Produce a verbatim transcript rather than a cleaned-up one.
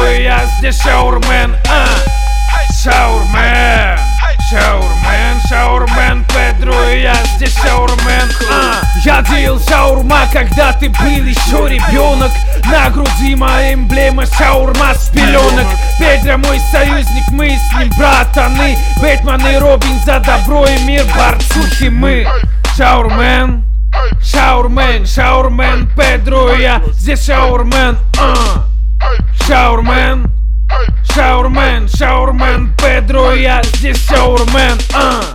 Педро и я здесь шаурмен, а Шаурмен, шаурмен, шаурмен, Педро и я здесь шаурмен, а Я делал шаурма, когда ты был еще ребенок. На груди моя эмблема шаурма с пеленок. Педро мой союзник, мы с ним братаны. Бэтмен и Робин за добро и мир, борцухи мы. Шаурмен, шаурмен, шаурмен, Педро и я здесь шаурмен, а Шаурмен, шаурмен, шаурмен, Педро и я здесь шаурмен, а